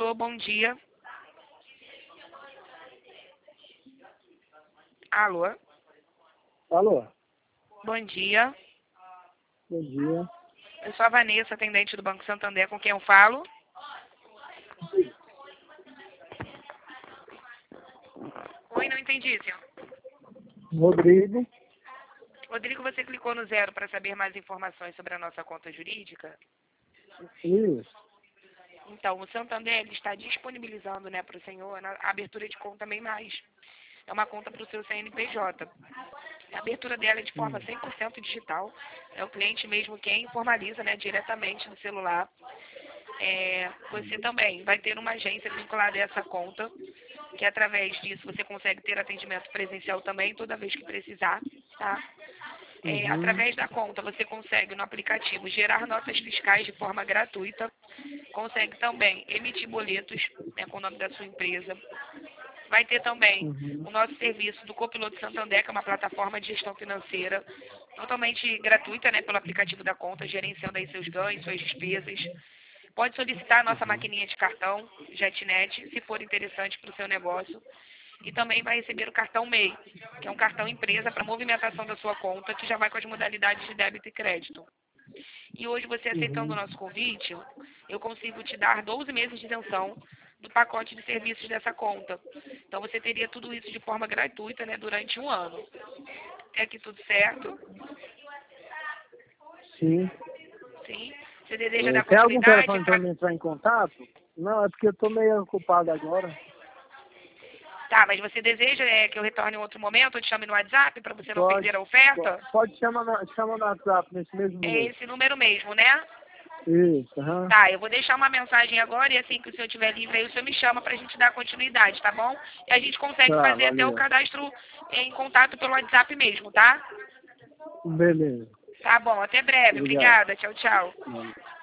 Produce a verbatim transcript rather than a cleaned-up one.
Alô, bom dia. Alô, Alô, bom dia. bom dia. Eu sou a Vanessa, atendente do Banco Santander, com quem eu falo. Oi, não entendi, senhor. Rodrigo. Rodrigo, você clicou no zero para saber mais informações sobre a nossa conta jurídica? Isso. Então, o Santander ele está disponibilizando, né, para o senhor a abertura de conta bem mais. É uma conta para o seu C N P J. A abertura dela é de forma cem por cento digital. É o cliente mesmo quem formaliza, né, diretamente no celular. É, você também vai ter uma agência vinculada a essa conta, que através disso você consegue ter atendimento presencial também, toda vez que precisar, tá? É, Uhum. através da conta você consegue no aplicativo gerar notas fiscais de forma gratuita, consegue também emitir boletos, né, com o nome da sua empresa. Vai ter também Uhum. o nosso serviço do Copiloto Santander, que é uma plataforma de gestão financeira totalmente gratuita, né, pelo aplicativo da conta, gerenciando aí seus ganhos, suas despesas. Pode solicitar a nossa maquininha de cartão, JetNet, se for interessante para o seu negócio. E também vai receber o cartão M E I, que é um cartão empresa para movimentação da sua conta, que já vai com as modalidades de débito e crédito. E hoje, você aceitando o Uhum. nosso convite, eu consigo te dar doze meses de isenção do pacote de serviços dessa conta. Então, você teria tudo isso de forma gratuita, né, durante um ano. Até aqui tudo certo? Sim. Sim? Você deseja É, dar tem algum continuidade? telefone para Pra... mim entrar em contato? Não, é porque eu tô meio ocupado agora. Tá, mas você deseja é, que eu retorne em outro momento, ou te chame no WhatsApp para você não Pode, perder a oferta? pode, pode chamar no, chama no WhatsApp nesse mesmo É número. esse número mesmo, né? Isso, aham. Tá, eu vou deixar uma mensagem agora e assim que o senhor estiver livre, aí o senhor me chama pra gente dar continuidade, tá bom? E a gente consegue Tá, fazer até o valeu. cadastro em contato pelo WhatsApp mesmo, tá? Beleza. Tá bom, até breve. Obrigado. Obrigada. Tchau, tchau. Valeu.